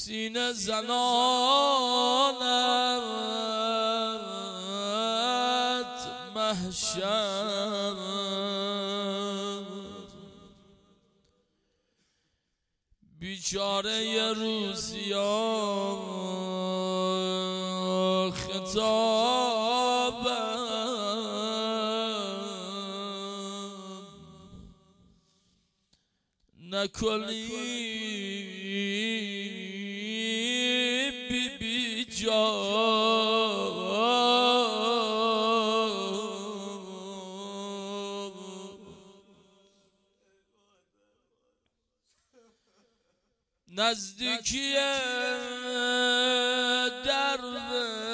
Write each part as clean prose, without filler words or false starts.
سینه زنانت محشر بیچاره یه روزیا خطابم نکنی بی بی نزدیکی درب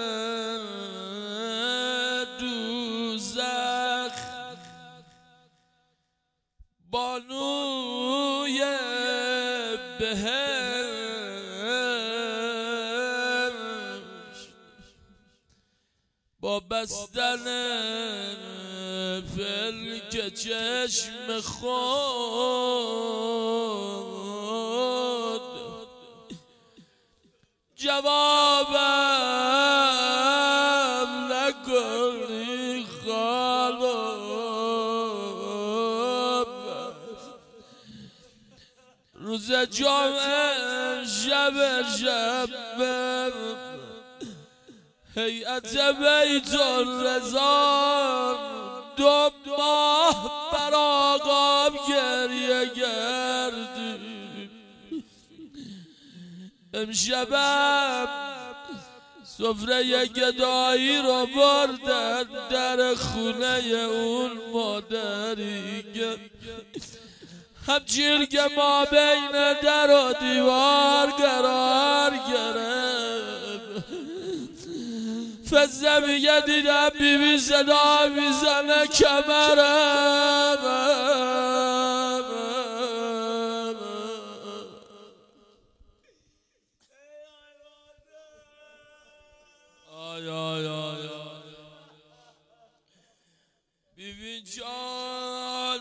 دوزخ بانوی بهشت با بستن فلک چشم خود جوابم نکنی خالب روز جمعه شب هیئت بیت الرضا 2 ماه بر آقام گریه کردی امشبم سفره گدایی رو بردن در خونه اون مادری که همچین که ما بین در و دیوار قرار گرفت فزه میگه دیدم بیبی صدا میزنه کمرم بیبی جان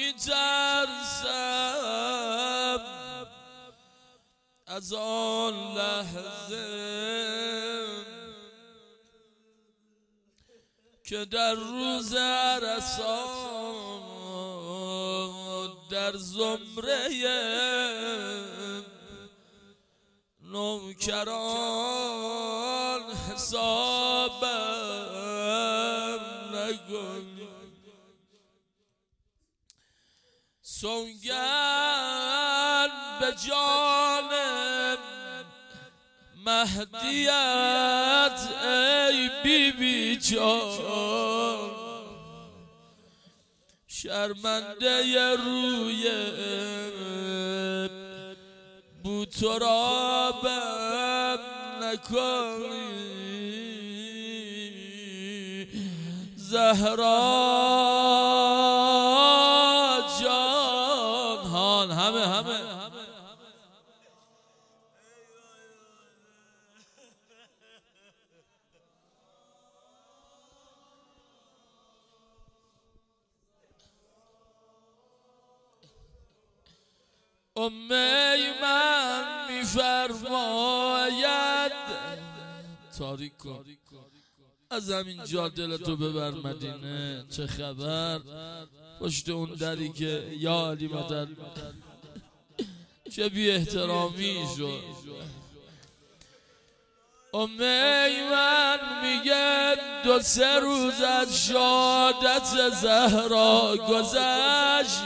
میترسم از آن لحظه که در روز عرصات در زمره نوکران حسابم نکنی سوگن به جان مهدیت ای بی بی جان شرمنده روی بوترابم نکنی زهرا جان همه امی من میفرماید تاریک کن از همین جا دلتو ببر مدینه چه خبر پشت اون دری که یا علی مدد چه بی احترامی شد امی من میگه 2-3 روز از شهادت زهرا گذشت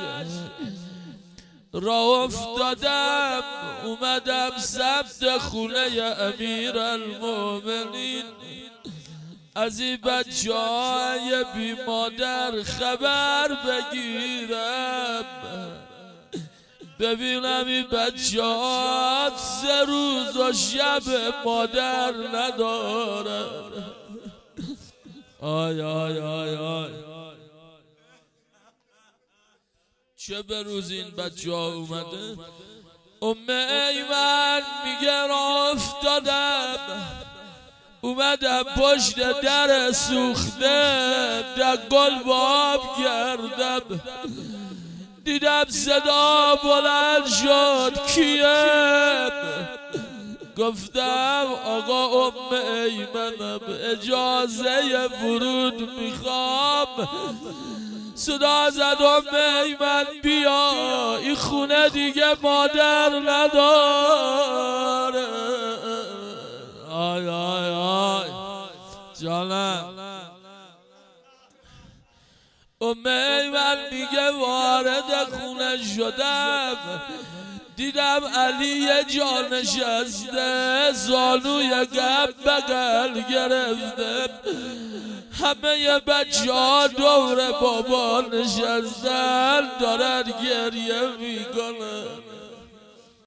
راه افتادم اومدم سمت خونه امیر المومنین از این بچه‌های بی مادر خبر بگیرم ببینم این بچه‌ها 3 روز و شب مادر ندارن آی آی آی آی چه به روز این بچه ها اومده ایمن میگه راه افتادم اومدم پشت در سوخته در گل باب کردم دیدم صدا بلند شد کیه گفتم آقا ایمنم اجازه ورود میخوام. صدا زد ایمن بیا، این خونه دیگه مادر نداره. آی آی آی جانم. ایمن میگه وارد خونه شدم، دیدم علی جا نشسته، زانوی گم بغل گرفته، همه بچه ها دور بابا نشستن دارن گریه میکنن.